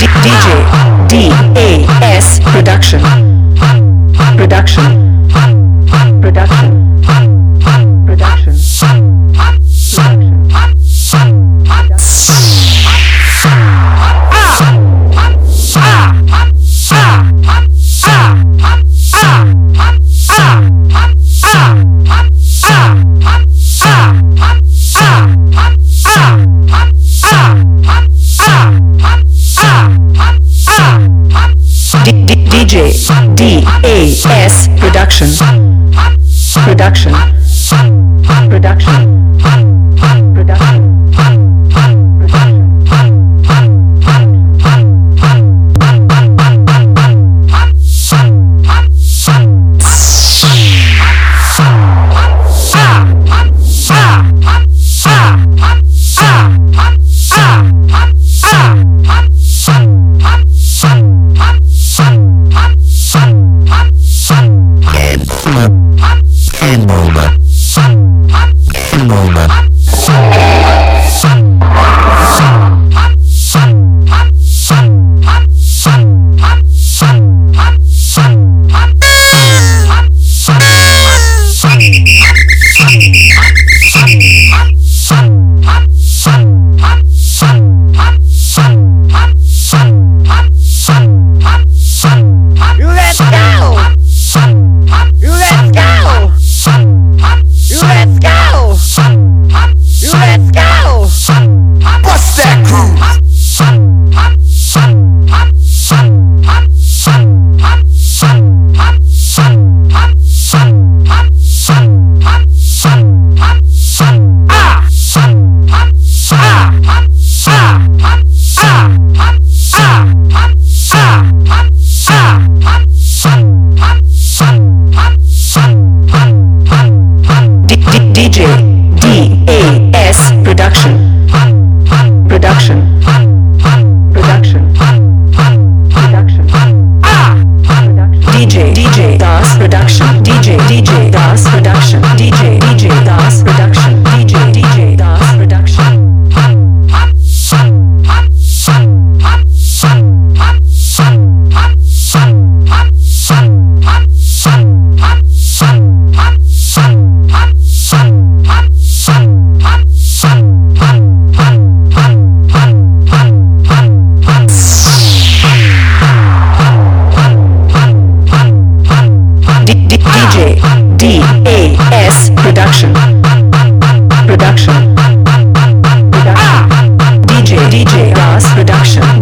DJ DAS Production. Production. Production. Production. DJ DAS Production. Production. Production. Production. DJ DAS Production. Production. Production. Production. DJ DAS Production. DJ DAS Production. DJ DAS Production. DJ DAS Production. DJ DAS Production. Production. DJ DAS Production.